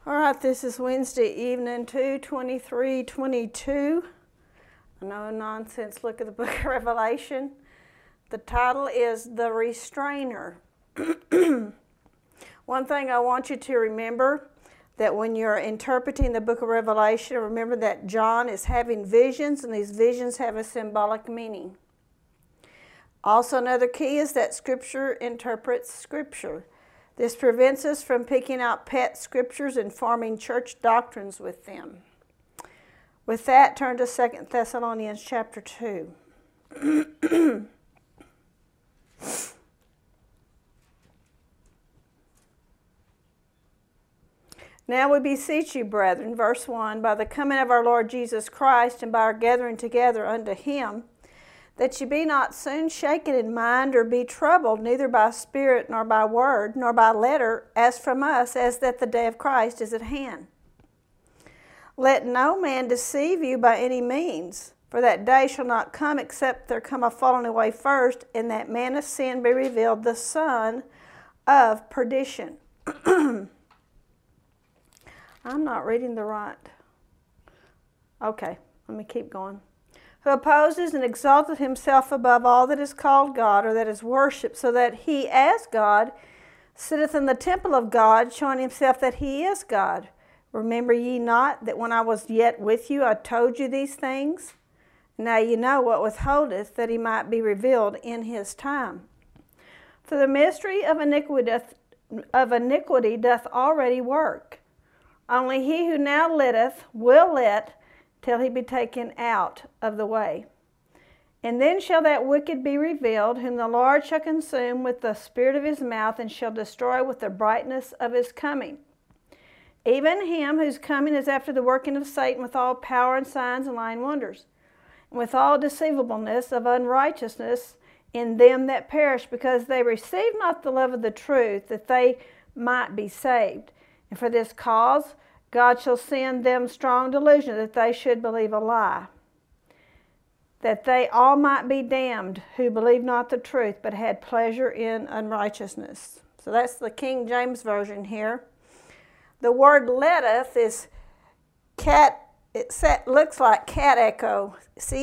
All right, this is Wednesday evening, 2/23/22. A no-nonsense look at the book of Revelation. The title is The Restrainer. One thing I want you to remember, that when you're interpreting the book of Revelation, remember that John is having visions, and these visions have a symbolic meaning. Also, another key is that Scripture interprets Scripture. This prevents us from picking out pet scriptures and forming church doctrines with them. With that, turn to 2 Thessalonians chapter 2. Now we beseech you, brethren, verse 1, by the coming of our Lord Jesus Christ and by our gathering together unto him, that ye be not soon shaken in mind or be troubled, neither by spirit nor by word, nor by letter, as from us, as that the day of Christ is at hand. Let no man deceive you by any means, for that day shall not come except there come a falling away first, and that man of sin be revealed, the son of perdition. I'm not reading the right. Okay, let me keep going. Who opposes and exalteth himself above all that is called God, or that is worshipped, so that he, as God, sitteth in the temple of God, showing himself that he is God. Remember ye not that when I was yet with you, I told you these things? Now ye know what withholdeth, that he might be revealed in his time. For the mystery of iniquity doth already work. Only he who now letteth will let, till he be taken out of the way. And then shall that wicked be revealed, whom the Lord shall consume with the spirit of his mouth, and shall destroy with the brightness of his coming. Even him whose coming is after the working of Satan, with all power and signs and lying wonders, and with all deceivableness of unrighteousness in them that perish, because they receive not the love of the truth, that they might be saved. And for this cause God shall send them strong delusion, that they should believe a lie, that they all might be damned, who believed not the truth, but had pleasure in unrighteousness. So that's the King James Version here. The word letteth is cat. It looks like cat echo,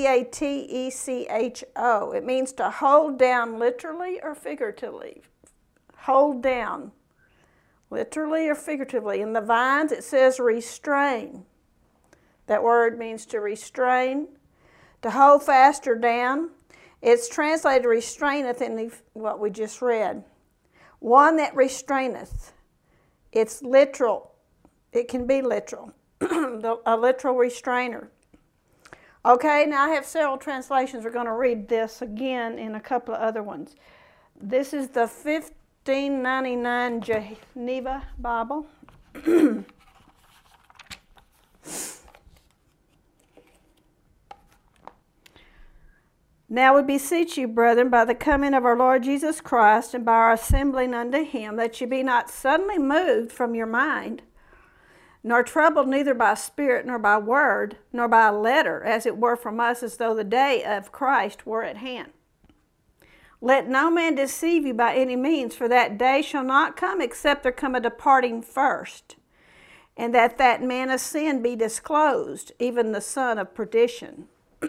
C-A-T-E-C-H-O. It means to hold down literally or figuratively. Hold down. Literally or figuratively. In the Vines, it says restrain. That word means to restrain, to hold fast or down. It's translated restraineth in what we just read. One that restraineth. It's literal. It can be literal. A literal restrainer. Okay, now I have several translations. We're going to read this again in a couple of other ones. This is the 1599 Geneva Bible. Now we beseech you, brethren, by the coming of our Lord Jesus Christ, and by our assembling unto him, that ye be not suddenly moved from your mind, nor troubled neither by spirit, nor by word, nor by letter, as it were from us, as though the day of Christ were at hand. Let no man deceive you by any means, for that day shall not come except there come a departing first, and that man of sin be disclosed, even the son of perdition.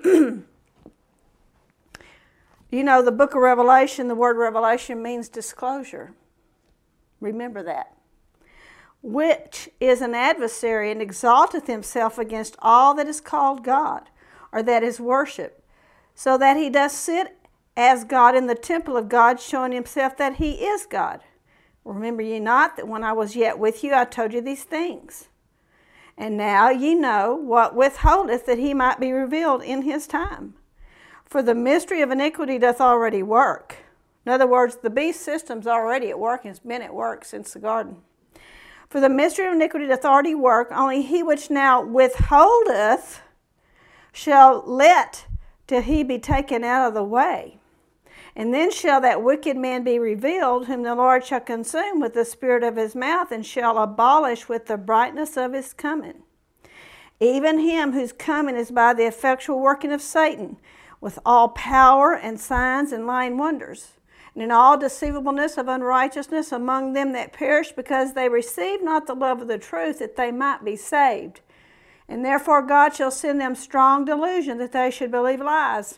You know, the book of Revelation, the word revelation means disclosure. Remember that. Which is an adversary, and exalteth himself against all that is called God, or that is worshipped, so that he doth sit as God in the temple of God, showing himself that he is God. Remember ye not that when I was yet with you, I told you these things? And now ye know what withholdeth, that he might be revealed in his time. For the mystery of iniquity doth already work. In other words, the beast system's already at work, and it's been at work since the garden. For the mystery of iniquity doth already work, only he which now withholdeth shall let till he be taken out of the way. And then shall that wicked man be revealed, whom the Lord shall consume with the spirit of his mouth, and shall abolish with the brightness of his coming. Even him whose coming is by the effectual working of Satan, with all power and signs and lying wonders, and in all deceivableness of unrighteousness among them that perish, because they receive not the love of the truth, that they might be saved. And therefore God shall send them strong delusion, that they should believe lies,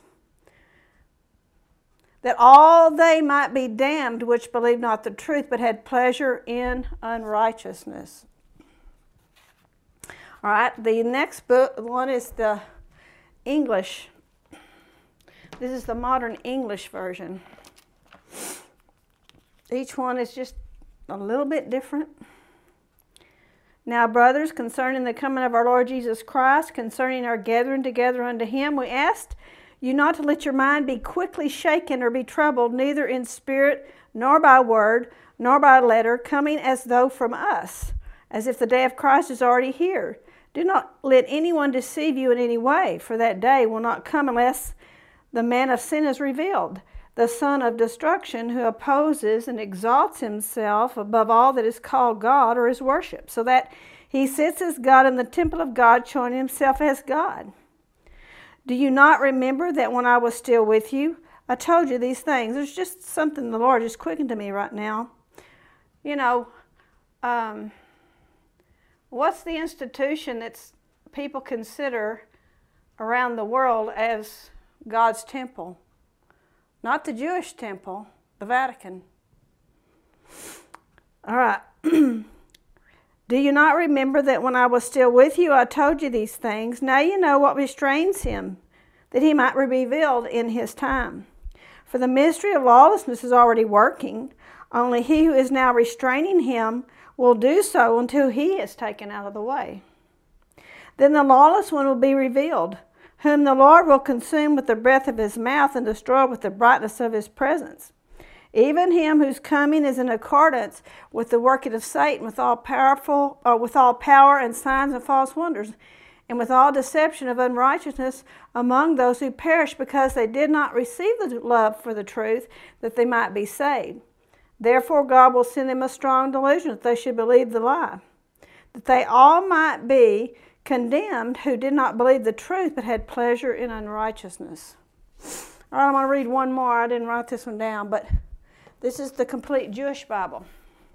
that all they might be damned which believed not the truth, but had pleasure in unrighteousness. All right, the next book, one is the English. This is the modern English version. Each one is just a little bit different. Now, brothers, concerning the coming of our Lord Jesus Christ, concerning our gathering together unto him, we asked you not to let your mind be quickly shaken or be troubled, neither in spirit, nor by word, nor by letter, coming as though from us, as if the day of Christ is already here. Do not let anyone deceive you in any way, for that day will not come unless the man of sin is revealed, the son of destruction, who opposes and exalts himself above all that is called God or is worshipped, so that he sits as God in the temple of God, showing himself as God. Do you not remember that when I was still with you, I told you these things? There's just something the Lord is quickening to me right now. You know, what's the institution that people consider around the world as God's temple? Not the Jewish temple, the Vatican. All right. Do you not remember that when I was still with you, I told you these things? Now you know what restrains him, that he might be revealed in his time. For the mystery of lawlessness is already working. Only he who is now restraining him will do so until he is taken out of the way. Then the lawless one will be revealed, whom the Lord will consume with the breath of his mouth and destroy with the brightness of his presence. Even him whose coming is in accordance with the working of Satan, with all power and signs and false wonders, and with all deception of unrighteousness among those who perish, because they did not receive the love for the truth, that they might be saved. Therefore God will send them a strong delusion, that they should believe the lie, that they all might be condemned who did not believe the truth, but had pleasure in unrighteousness. All right, I'm going to read one more. I didn't write this one down, but this is the complete Jewish Bible.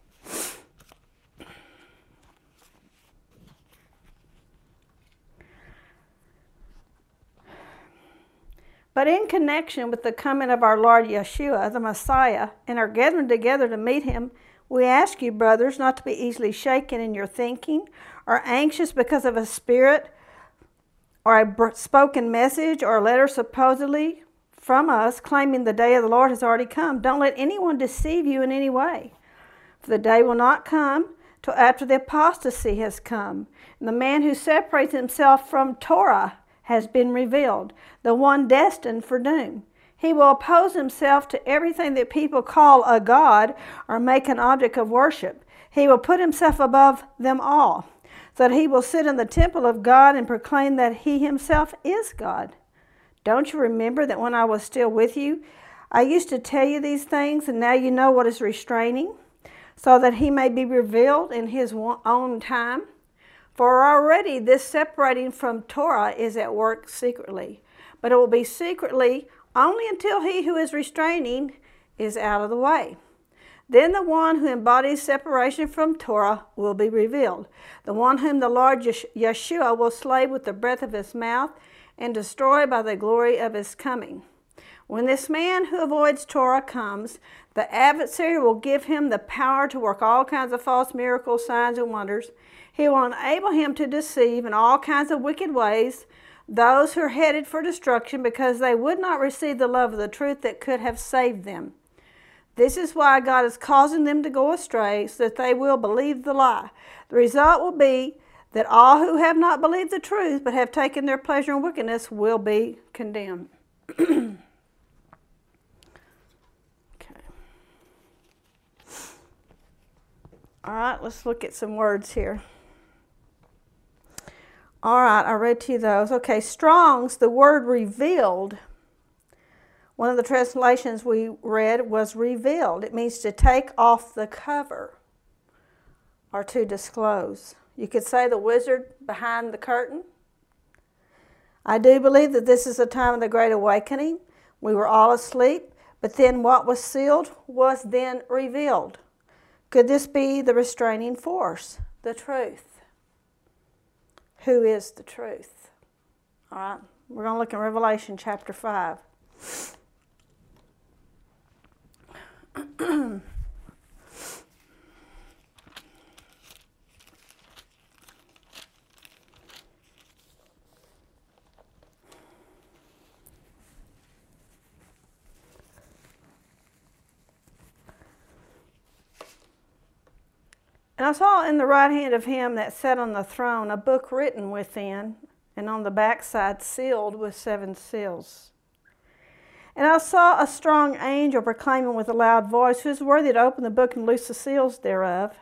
But in connection with the coming of our Lord Yeshua, the Messiah, and our gathering together to meet him, we ask you, brothers, not to be easily shaken in your thinking or anxious because of a spirit or a spoken message or a letter supposedly from us claiming the day of the Lord has already come. Don't let anyone deceive you in any way. For the day will not come till after the apostasy has come, and the man who separates himself from Torah has been revealed, the one destined for doom. He will oppose himself to everything that people call a god or make an object of worship. He will put himself above them all, so that he will sit in the temple of God and proclaim that he himself is God. Don't you remember that when I was still with you, I used to tell you these things, and now you know what is restraining, so that he may be revealed in his own time? For already this separating from Torah is at work secretly, but it will be secretly only until he who is restraining is out of the way. Then the one who embodies separation from Torah will be revealed, the one whom the Lord Yeshua will slay with the breath of his mouth and destroy by the glory of his coming. When this man who avoids Torah comes, the adversary will give him the power to work all kinds of false miracles, signs, and wonders. He will enable him to deceive in all kinds of wicked ways those who are headed for destruction, because they would not receive the love of the truth that could have saved them. This is why God is causing them to go astray, so that they will believe the lie. The result will be that all who have not believed the truth but have taken their pleasure in wickedness will be condemned. Okay. All right, let's look at some words here. All right, I read to you those. Okay, Strong's, the word revealed, one of the translations we read was revealed. It means to take off the cover or to disclose. You could say the wizard behind the curtain. I do believe that this is a time of the Great Awakening. We were all asleep, But then what was sealed was then revealed. Could this be the restraining force? The truth. Who is the truth? All right, we're going to look in Revelation chapter 5. And I saw in the right hand of him that sat on the throne a book written within, and on the backside sealed with 7 seals. And I saw a strong angel proclaiming with a loud voice, Who is worthy to open the book and loose the seals thereof?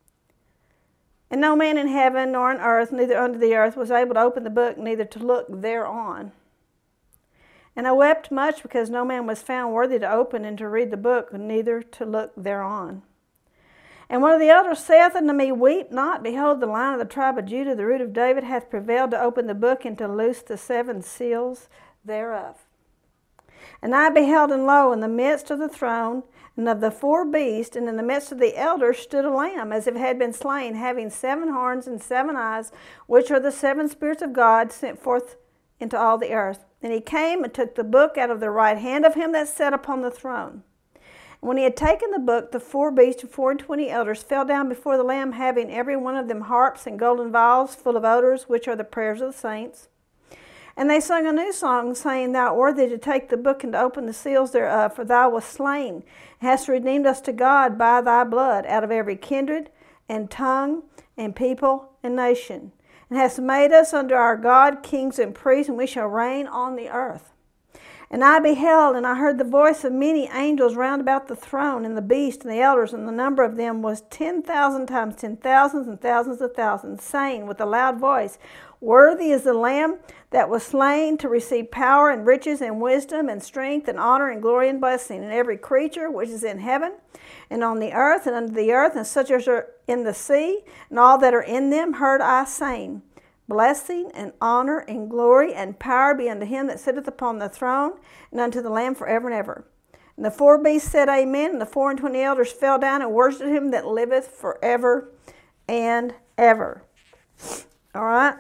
And no man in heaven nor on earth, neither under the earth, was able to open the book, neither to look thereon. And I wept much because no man was found worthy to open and to read the book, neither to look thereon. And one of the elders saith unto me, Weep not, behold, the Lion of the tribe of Judah, the root of David, hath prevailed to open the book and to loose the 7 seals thereof. And I beheld, and lo, in the midst of the throne and of the 4 beasts, and in the midst of the elders, stood a lamb, as if it had been slain, having 7 horns and 7 eyes, which are the 7 spirits of God sent forth into all the earth. And he came and took the book out of the right hand of him that sat upon the throne. When he had taken the book, the 4 beasts and 24 elders fell down before the Lamb, having every one of them harps and golden vials full of odors, which are the prayers of the saints. And they sung a new song, saying, Thou art worthy to take the book and to open the seals thereof, for thou wast slain, and hast redeemed us to God by thy blood, out of every kindred and tongue and people and nation, and hast made us unto our God kings and priests, and we shall reign on the earth. And I beheld, and I heard the voice of many angels round about the throne, and the beast, and the elders, and the number of them was 10,000 times 10,000 and thousands of thousands, saying with a loud voice, Worthy is the Lamb that was slain to receive power and riches and wisdom and strength and honor and glory and blessing. And every creature which is in heaven and on the earth and under the earth, and such as are in the sea, and all that are in them, heard I saying, Blessing and honor and glory and power be unto him that sitteth upon the throne and unto the Lamb forever and ever. And the 4 beasts said, Amen. And the 24 elders fell down and worshipped him that liveth forever and ever. All right.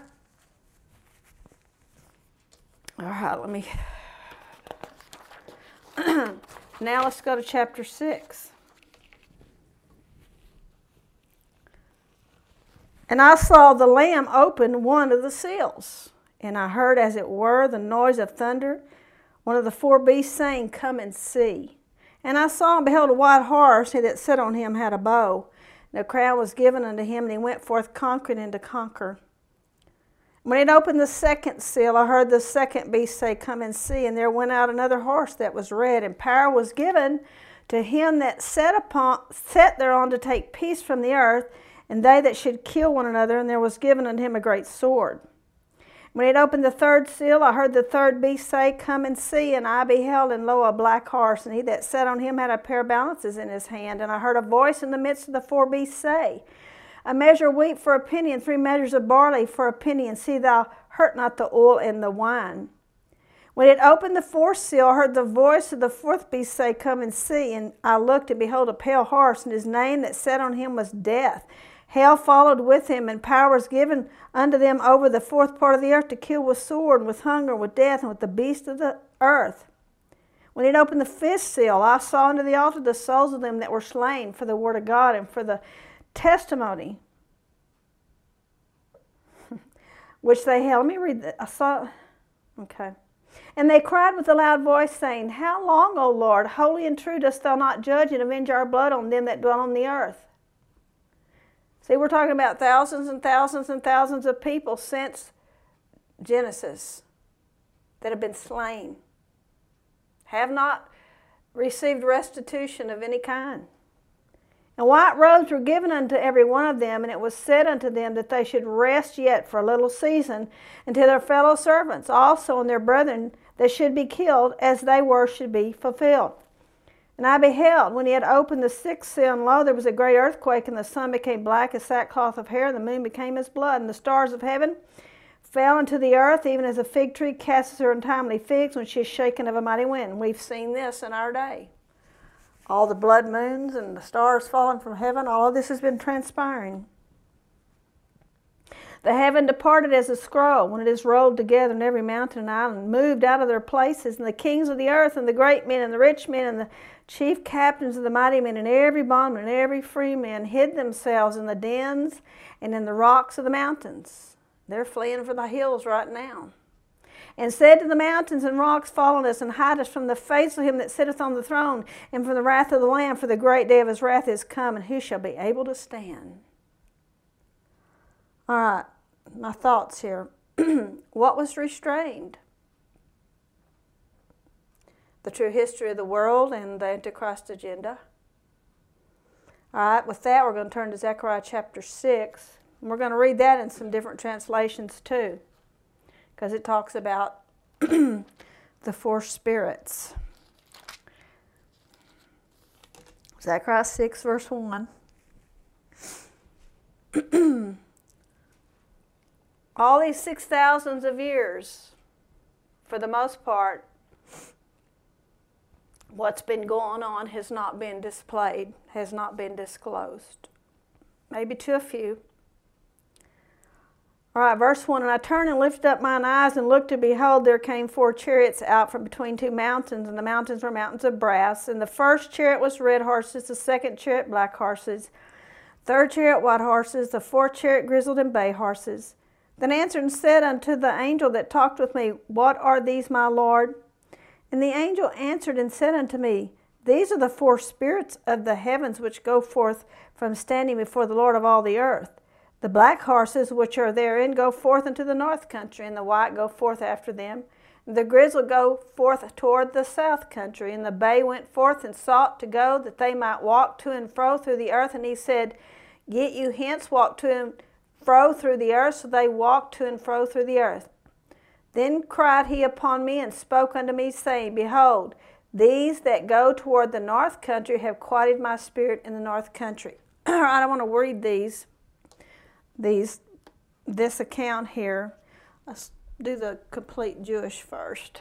All right, let me. Now let's go to chapter 6. And I saw the Lamb open one of the seals, and I heard, as it were, the noise of thunder, one of the 4 beasts saying, Come and see. And I saw and beheld a white horse, he that sat on him had a bow, and a crown was given unto him, and he went forth conquering and to conquer. When it opened the 2nd seal, I heard the 2nd beast say, Come and see. And there went out another horse that was red, and power was given to him that sat thereon to take peace from the earth, and they that should kill one another, and there was given unto him a great sword. When it opened the 3rd seal, I heard the 3rd beast say, Come and see. And I beheld, and lo, a black horse, and he that sat on him had a pair of balances in his hand. And I heard a voice in the midst of the 4 beasts say, A measure of wheat for a penny, and 3 measures of barley for a penny, and see thou hurt not the oil and the wine. When it opened the 4th seal, I heard the voice of the 4th beast say, Come and see. And I looked, and behold, a pale horse, and his name that sat on him was Death. Hell followed with him, and power was given unto them over the 4th part of the earth to kill with sword, and with hunger, and with death, and with the beasts of the earth. When it opened the 5th seal, I saw unto the altar the souls of them that were slain for the word of God and for the testimony which they held. Let me read that. I saw, okay. And they cried with a loud voice, saying, How long, O Lord, holy and true, dost thou not judge and avenge our blood on them that dwell on the earth? See, we're talking about thousands and thousands and thousands of people since Genesis that have been slain, have not received restitution of any kind. And white robes were given unto every one of them, and it was said unto them that they should rest yet for a little season until their fellow servants also and their brethren that should be killed as they were should be fulfilled. And I beheld, when he had opened the 6th seal, and lo, there was a great earthquake, and the sun became black as sackcloth of hair, and the moon became as blood, and the stars of heaven fell into the earth, even as a fig tree casts her untimely figs when she is shaken of a mighty wind. We've seen this in our day. All the blood moons and the stars falling from heaven, all of this has been transpiring. The heaven departed as a scroll when it is rolled together, and every mountain and island moved out of their places, and the kings of the earth, and the great men, and the rich men, and the chief captains of the mighty men, and every bondman, and every free man hid themselves in the dens and in the rocks of the mountains. They're fleeing for the hills right now. And said to the mountains and rocks, fall on us, and hide us from the face of him that sitteth on the throne, and from the wrath of the Lamb, for the great day of his wrath is come, and who shall be able to stand? All right, my thoughts here. What was restrained? The true history of the world and the Antichrist agenda. All right, with that, we're going to turn to Zechariah chapter 6. And we're going to read that in some different translations too, because it talks about the four spirits. Zechariah 6, verse 1. All these 6,000 of years, for the most part, what's been going on has not been displayed, has not been disclosed. Maybe to a few. All right, verse 1, and I turned and lifted up mine eyes and looked, and behold, there came 4 chariots out from between 2 mountains, and the mountains were mountains of brass. And the first chariot was red horses, the second chariot black horses, third chariot white horses, the fourth chariot grizzled and bay horses. Then answered and said unto the angel that talked with me, what are these, my Lord? And the angel answered and said unto me, these are the 4 spirits of the heavens which go forth from standing before the Lord of all the earth. The black horses which are therein go forth into the north country, and the white go forth after them. And the grizzled go forth toward the south country, and the bay went forth and sought to go, that they might walk to and fro through the earth. And he said, get you hence, walk to and fro through the earth. So they walked to and fro through the earth. Then cried he upon me and spoke unto me, saying, behold, these that go toward the north country have quieted my spirit in the north country. All right, I want to read this account here. Let's do the complete Jewish first.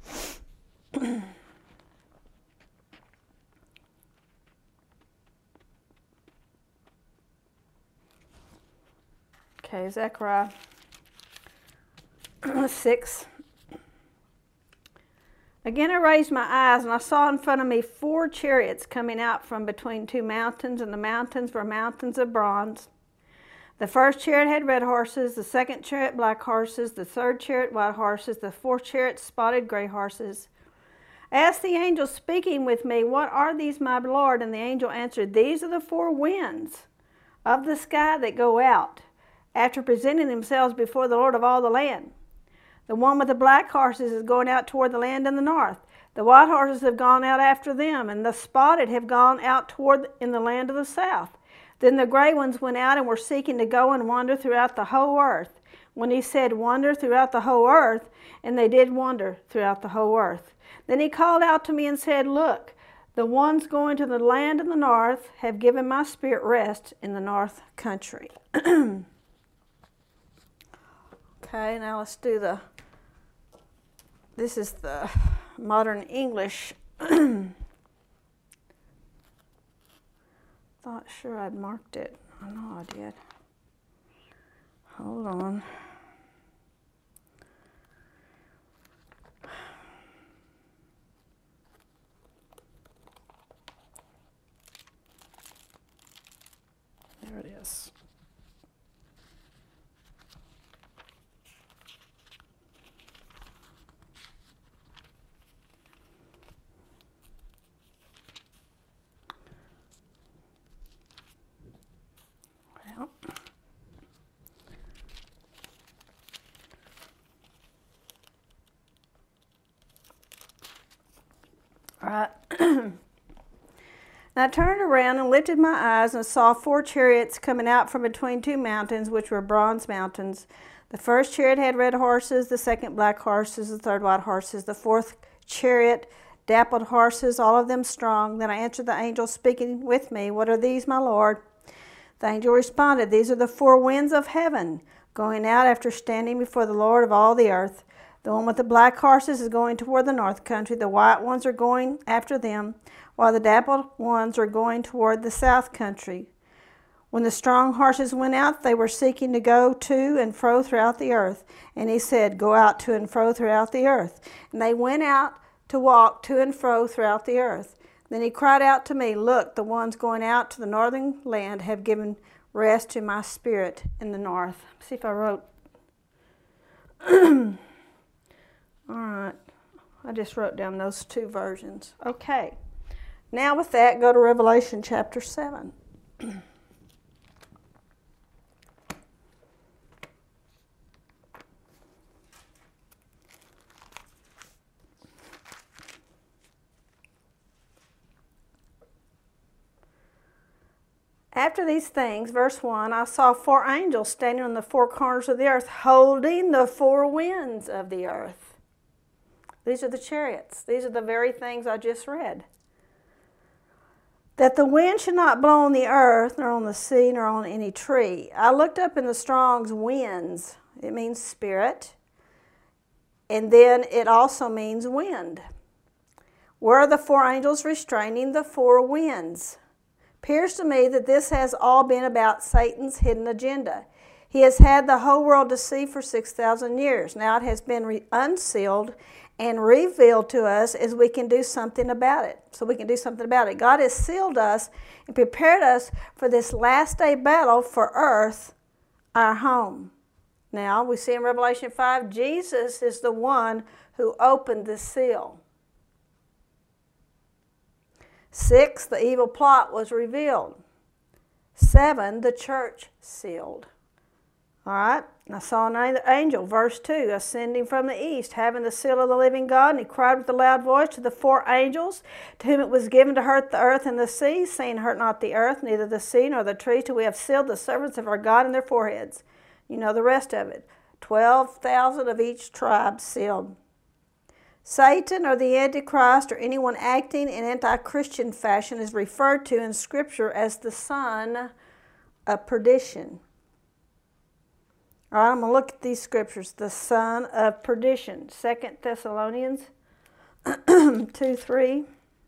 Okay, Zechariah 6. Again I raised my eyes, and I saw in front of me 4 chariots coming out from between 2 mountains, and the mountains were mountains of bronze. The first chariot had red horses, the second chariot black horses, the third chariot white horses, the fourth chariot spotted gray horses. I asked the angel speaking with me, what are these, my Lord? And the angel answered, these are the 4 winds of the sky that go out, after presenting themselves before the Lord of all the land. The one with the black horses is going out toward the land in the north. The white horses have gone out after them, and the spotted have gone out toward in the land of the south. Then the gray ones went out and were seeking to go and wander throughout the whole earth. When he said, wander throughout the whole earth, and they did wander throughout the whole earth. Then he called out to me and said, look, the ones going to the land in the north have given my spirit rest in the north country. Okay, now let's do this is the modern English. Thought sure I'd marked it. I know I did. Hold on. There it is. All right. And I turned around and lifted my eyes and saw 4 chariots coming out from between 2 mountains, which were bronze mountains. The first chariot had red horses, the second black horses, the third white horses, the fourth chariot dappled horses, all of them strong. Then I answered the angel speaking with me, what are these, my Lord? The angel responded, these are the 4 winds of heaven, going out after standing before the Lord of all the earth. The one with the black horses is going toward the north country. The white ones are going after them, while the dappled ones are going toward the south country. When the strong horses went out, they were seeking to go to and fro throughout the earth. And he said, go out to and fro throughout the earth. And they went out to walk to and fro throughout the earth. Then he cried out to me, look, the ones going out to the northern land have given rest to my spirit in the north. Let's see if I wrote. All right. I just wrote down those two versions. Okay. Now with that, go to Revelation chapter 7. After these things, verse 1, I saw 4 angels standing on the 4 corners of the earth, holding the 4 winds of the earth. These are the chariots. These are the very things I just read. That the wind should not blow on the earth, nor on the sea, nor on any tree. I looked up in the Strong's winds. It means spirit. And then it also means wind. Where are the 4 angels restraining the 4 winds? Appears to me that this has all been about Satan's hidden agenda. He has had the whole world deceived for 6,000 years. Now it has been unsealed and revealed to us as we can do something about it. So we can do something about it. God has sealed us and prepared us for this last day battle for earth, our home. Now we see in Revelation 5, Jesus is the one who opened the seal. 6, the evil plot was revealed. 7, the church sealed. All right, and I saw an angel, verse 2, ascending from the east, having the seal of the living God, and he cried with a loud voice to the 4 angels, to whom it was given to hurt the earth and the sea, saying, hurt not the earth, neither the sea nor the trees, till we have sealed the servants of our God in their foreheads. You know the rest of it. 12,000 of each tribe sealed. Satan or the Antichrist or anyone acting in anti-Christian fashion is referred to in Scripture as the son of perdition. All right, I'm going to look at these scriptures. The son of perdition. 2 Thessalonians 2:3.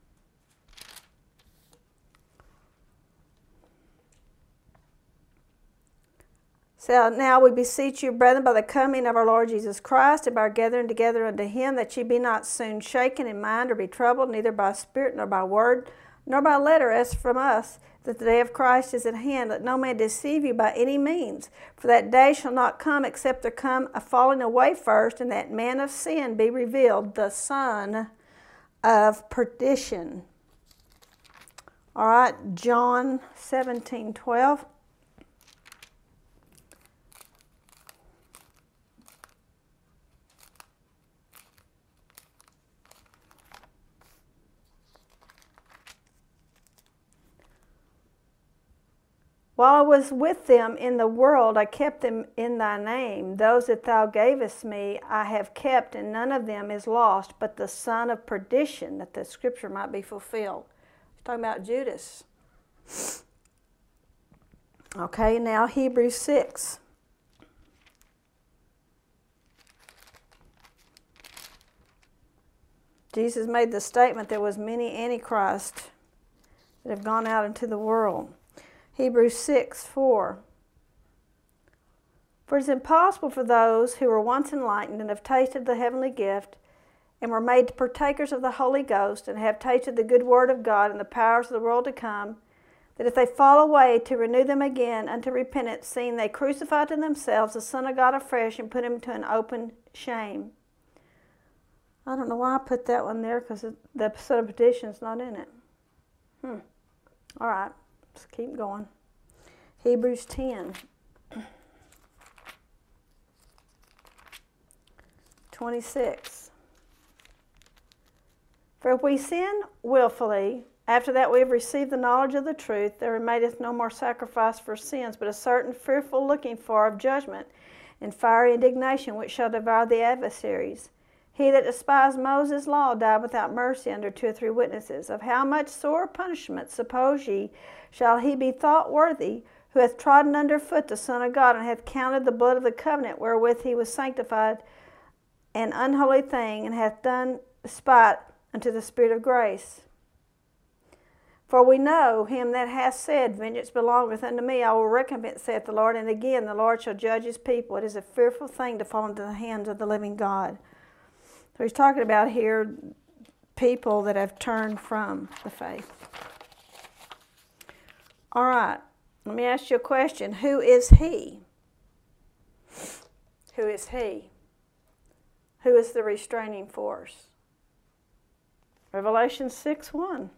So now we beseech you, brethren, by the coming of our Lord Jesus Christ, and by our gathering together unto him, that ye be not soon shaken in mind or be troubled, neither by spirit, nor by word, nor by letter, as from us, that the day of Christ is at hand. Let no man deceive you by any means. For that day shall not come, except there come a falling away first, and that man of sin be revealed, the son of perdition. All right, John 17:12. While I was with them in the world, I kept them in thy name. Those that thou gavest me I have kept, and none of them is lost, but the son of perdition, that the scripture might be fulfilled. He's talking about Judas. Okay, now Hebrews 6. Jesus made the statement there was many antichrists that have gone out into the world. Hebrews 6:4. For it is impossible for those who were once enlightened and have tasted the heavenly gift and were made partakers of the Holy Ghost and have tasted the good word of God and the powers of the world to come, that if they fall away, to renew them again unto repentance, seeing they crucify to themselves the Son of God afresh and put him to an open shame. I don't know why I put that one there, because the son of perdition is not in it. All right. Let's keep going. Hebrews 10. 26. For if we sin willfully, after that we have received the knowledge of the truth, there remaineth no more sacrifice for sins, but a certain fearful looking for of judgment and fiery indignation, which shall devour the adversaries. He that despised Moses' law died without mercy under 2 or 3 witnesses. Of how much sore punishment, suppose ye, shall he be thought worthy, who hath trodden under foot the Son of God, and hath counted the blood of the covenant wherewith he was sanctified an unholy thing, and hath done despite unto the Spirit of grace. For we know him that hath said, Vengeance belongeth unto me, I will recompense, saith the Lord. And again, the Lord shall judge his people. It is a fearful thing to fall into the hands of the living God. So he's talking about here people that have turned from the faith. All right, let me ask you a question. Who is he? Who is he? Who is the restraining force? Revelation 6:1.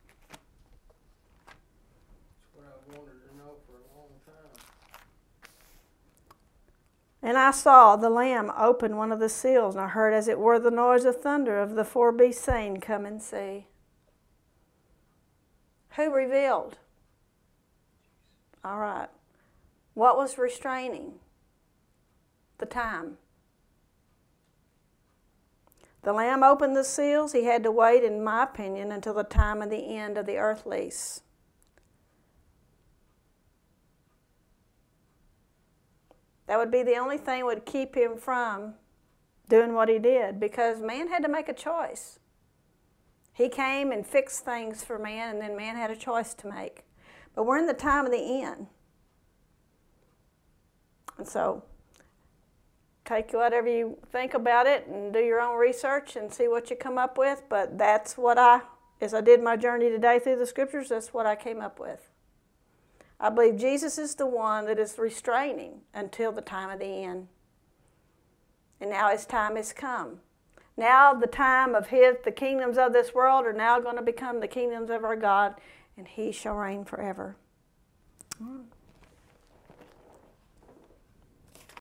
And I saw the Lamb open one of the seals, and I heard as it were the noise of thunder of the four beasts saying, Come and see. Who revealed? All right. What was restraining? The time. The Lamb opened the seals. He had to wait, in my opinion, until the time of the end of the earth lease. That would be the only thing that would keep him from doing what he did, because man had to make a choice. He came and fixed things for man, and then man had a choice to make. But we're in the time of the end. And so, take whatever you think about it and do your own research and see what you come up with. But that's what as I did my journey today through the Scriptures, that's what I came up with. I believe Jesus is the one that is restraining until the time of the end. And now his time has come. Now the time of the kingdoms of this world are now going to become the kingdoms of our God, and he shall reign forever.